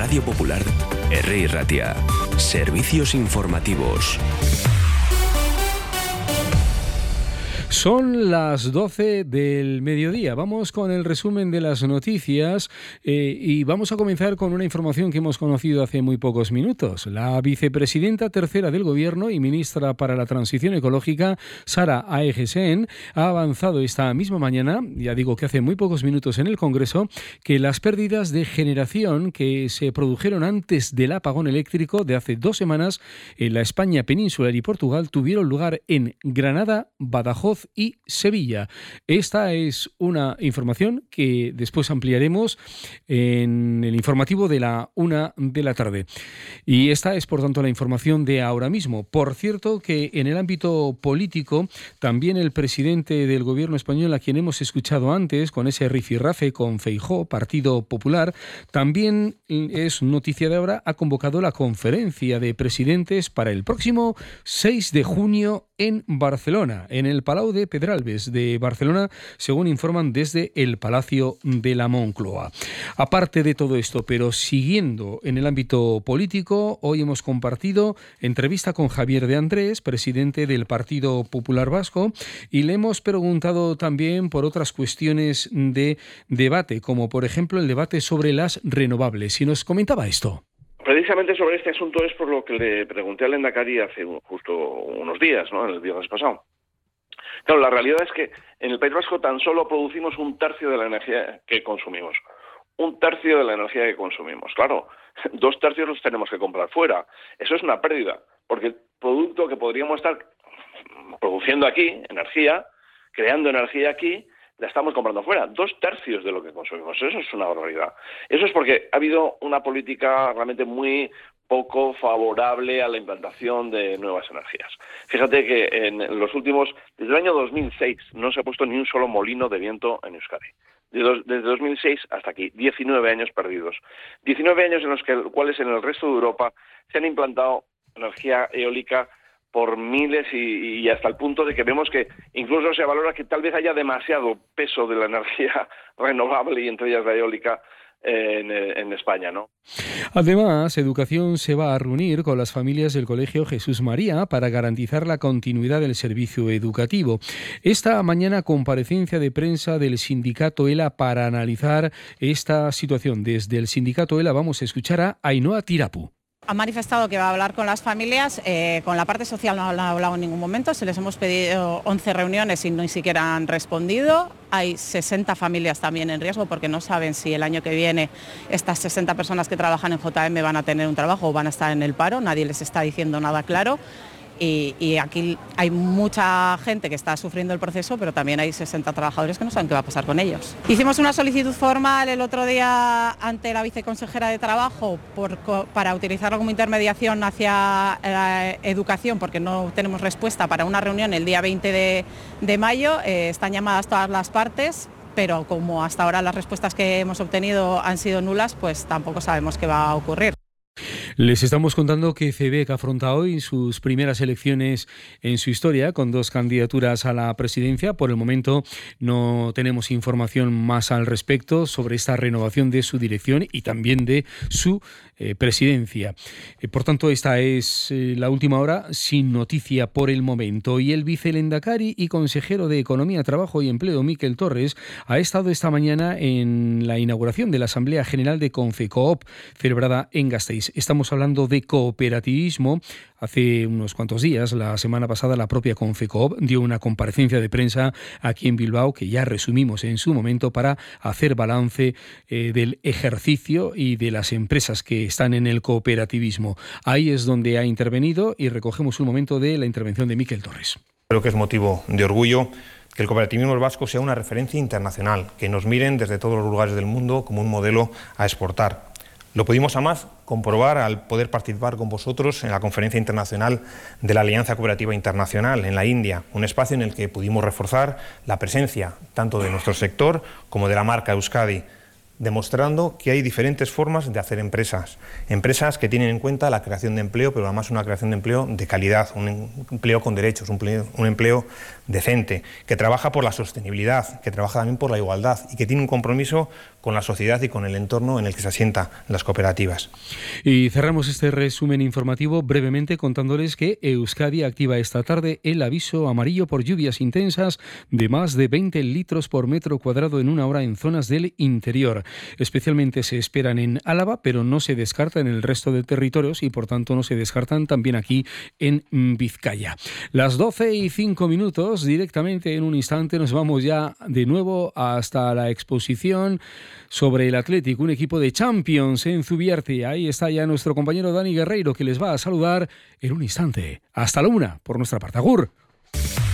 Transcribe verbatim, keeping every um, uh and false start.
Radio Popular, Herri Ratia. Servicios informativos. Son las doce del mediodía. Vamos con el resumen de las noticias eh, y vamos a comenzar con una información que hemos conocido hace muy pocos minutos. La vicepresidenta tercera del Gobierno y ministra para la Transición Ecológica, Sara Aegesen, ha avanzado esta misma mañana, ya digo que hace muy pocos minutos en el Congreso, que las pérdidas de generación que se produjeron antes del apagón eléctrico de hace dos semanas en la España peninsular y Portugal tuvieron lugar en Granada, Badajoz y Sevilla. Esta es una información que después ampliaremos en el informativo de la una de la tarde. Y esta es, por tanto, la información de ahora mismo. Por cierto, que en el ámbito político, también el presidente del Gobierno español, a quien hemos escuchado antes, con ese rifirrafe con Feijóo, Partido Popular, también es noticia de ahora, ha convocado la conferencia de presidentes para el próximo seis de junio en Barcelona, en el Palau de Pedralbes de Barcelona, según informan desde el Palacio de la Moncloa. Aparte de todo esto, pero siguiendo en el ámbito político, hoy hemos compartido entrevista con Javier de Andrés, presidente del Partido Popular Vasco, y le hemos preguntado también por otras cuestiones de debate, como por ejemplo el debate sobre las renovables. Y nos comentaba esto. Precisamente sobre este asunto es por lo que le pregunté al Lehendakari hace justo unos días, ¿no? El viernes pasado. Claro, la realidad es que en el País Vasco tan solo producimos un tercio de la energía que consumimos. Un tercio de la energía que consumimos. Claro, dos tercios los tenemos que comprar fuera. Eso es una pérdida, porque el producto que podríamos estar produciendo aquí, energía, creando energía aquí, la estamos comprando fuera, dos tercios de lo que consumimos. Eso es una barbaridad. Eso es porque ha habido una política realmente muy poco favorable a la implantación de nuevas energías. Fíjate que en los últimos, desde el año dos mil seis, no se ha puesto ni un solo molino de viento en Euskadi. Desde dos mil seis hasta aquí, diecinueve años perdidos. diecinueve años en los que, cuales en el resto de Europa se han implantado energía eólica por miles y, y hasta el punto de que vemos que incluso se valora que tal vez haya demasiado peso de la energía renovable y entre ellas la eólica en, en España, ¿no? Además, Educación se va a reunir con las familias del Colegio Jesús María para garantizar la continuidad del servicio educativo. Esta mañana comparecencia de prensa del sindicato ELA para analizar esta situación. Desde el sindicato ELA vamos a escuchar a Ainhoa Tirapu. Ha manifestado que va a hablar con las familias, eh, con la parte social no ha hablado en ningún momento, se les hemos pedido once reuniones y ni siquiera han respondido. Hay sesenta familias también en riesgo porque no saben si el año que viene estas sesenta personas que trabajan en J M van a tener un trabajo o van a estar en el paro, nadie les está diciendo nada claro. Y, y aquí hay mucha gente que está sufriendo el proceso, pero también hay sesenta trabajadores que no saben qué va a pasar con ellos. Hicimos una solicitud formal el otro día ante la viceconsejera de Trabajo por, para utilizarlo como intermediación hacia la educación, porque no tenemos respuesta para una reunión el día veinte de mayo. Eh, están llamadas todas las partes, pero como hasta ahora las respuestas que hemos obtenido han sido nulas, pues tampoco sabemos qué va a ocurrir. Les estamos contando que C E B E C afronta hoy sus primeras elecciones en su historia con dos candidaturas a la presidencia. Por el momento no tenemos información más al respecto sobre esta renovación de su dirección y también de su eh, presidencia. Eh, por tanto, esta es eh, la última hora sin noticia por el momento. Y el vicelehendakari y consejero de Economía, Trabajo y Empleo, Miquel Torres, ha estado esta mañana en la inauguración de la Asamblea General de Confecoop, celebrada en Gasteiz. Estamos hablando de cooperativismo. Hace unos cuantos días, la semana pasada, la propia Confecoop dio una comparecencia de prensa aquí en Bilbao que ya resumimos en su momento para hacer balance eh, del ejercicio y de las empresas que están en el cooperativismo. Ahí es donde ha intervenido y recogemos un momento de la intervención de Miquel Torres. Creo que es motivo de orgullo que el cooperativismo vasco sea una referencia internacional, que nos miren desde todos los lugares del mundo como un modelo a exportar. Lo pudimos además comprobar al poder participar con vosotros en la Conferencia Internacional de la Alianza Cooperativa Internacional en la India, un espacio en el que pudimos reforzar la presencia tanto de nuestro sector como de la marca Euskadi. demostrando que hay diferentes formas de hacer empresas. Empresas que tienen en cuenta la creación de empleo, pero además una creación de empleo de calidad, un empleo con derechos, un empleo, un empleo decente, que trabaja por la sostenibilidad, que trabaja también por la igualdad y que tiene un compromiso con la sociedad y con el entorno en el que se asientan las cooperativas. Y cerramos este resumen informativo brevemente contándoles que Euskadi activa esta tarde el aviso amarillo por lluvias intensas de más de veinte litros por metro cuadrado en una hora en zonas del interior. Especialmente se esperan en Álava, pero no se descarta en el resto de territorios y por tanto no se descartan también aquí en Vizcaya. Las doce y cinco minutos, directamente en un instante nos vamos ya de nuevo hasta la exposición sobre el Athletic, un equipo de Champions en Zubiarte. Ahí está ya nuestro compañero Dani Guerreiro, que les va a saludar en un instante. Hasta la una, por nuestra parte. Agur.